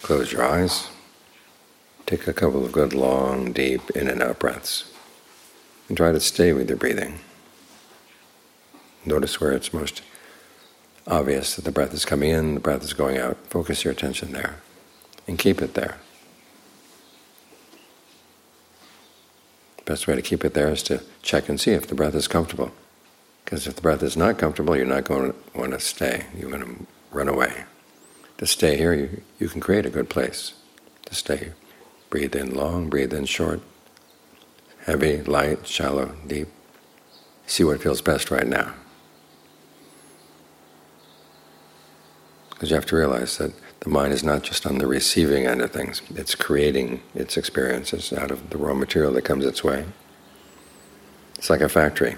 Close your eyes. Take a couple of good, long, deep in and out breaths. And try to stay with your breathing. Notice where it's most obvious that the breath is coming in, the breath is going out. Focus your attention there. And keep it there. The best way to keep it there is to check and see if the breath is comfortable. Because if the breath is not comfortable, you're not going to want to stay. You're going to run away. To stay here, you can create a good place to stay. Breathe in long, breathe in short, heavy, light, shallow, deep. See what feels best right now. Because you have to realize that the mind is not just on the receiving end of things. It's creating its experiences out of the raw material that comes its way. It's like a factory.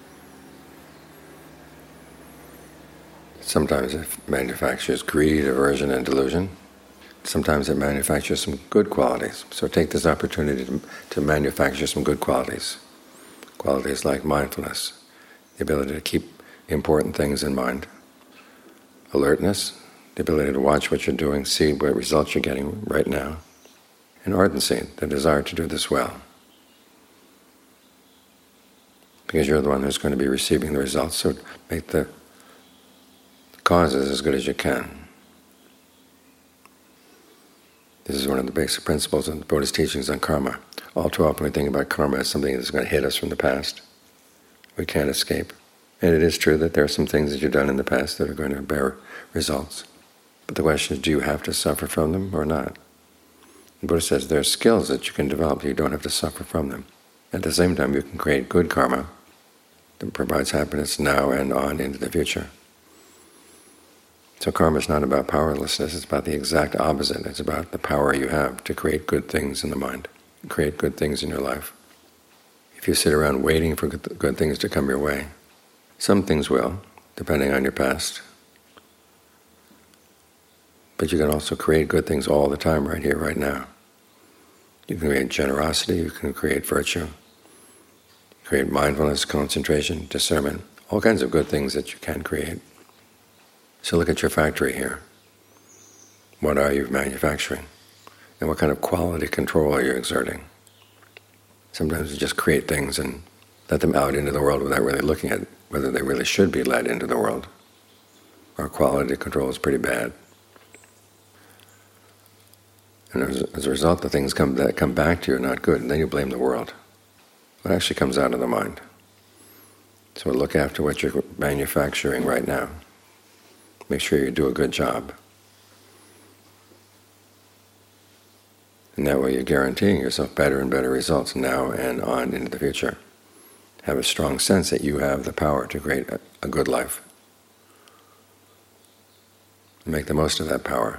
Sometimes it manufactures greed, aversion, and delusion. Sometimes it manufactures some good qualities. So take this opportunity to manufacture some good qualities. Qualities like mindfulness, the ability to keep important things in mind, alertness, the ability to watch what you're doing, see what results you're getting right now, and ardency, the desire to do this well. Because you're the one who's going to be receiving the results, so make the causes as good as you can. This is one of the basic principles of the Buddhist teachings on karma. All too often we think about karma as something that's going to hit us from the past. We can't escape. And it is true that there are some things that you've done in the past that are going to bear results. But the question is, do you have to suffer from them or not? The Buddha says there are skills that you can develop, you don't have to suffer from them. At the same time, you can create good karma that provides happiness now and on into the future. So karma is not about powerlessness, it's about the exact opposite. It's about the power you have to create good things in the mind, create good things in your life. If you sit around waiting for good things to come your way, some things will, depending on your past. But you can also create good things all the time, right here, right now. You can create generosity, you can create virtue, create mindfulness, concentration, discernment, all kinds of good things that you can create. So look at your factory here. What are you manufacturing? And what kind of quality control are you exerting? Sometimes you just create things and let them out into the world without really looking at whether they really should be let into the world. Our quality control is pretty bad. And as a result, the things that come back to you are not good, and then you blame the world. What actually comes out of the mind? So look after what you're manufacturing right now. Make sure you do a good job. And that way you're guaranteeing yourself better and better results now and on into the future. Have a strong sense that you have the power to create a good life. Make the most of that power.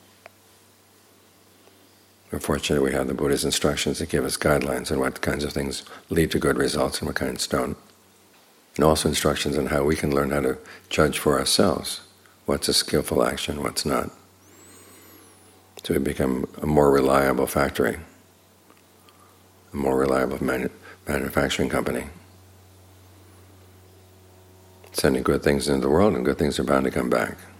We're fortunate we have the Buddha's instructions that give us guidelines on what kinds of things lead to good results and what kinds don't. And also instructions on how we can learn how to judge for ourselves what's a skillful action, what's not. So we become a more reliable factory, a more reliable manufacturing company, sending good things into the world, and good things are bound to come back.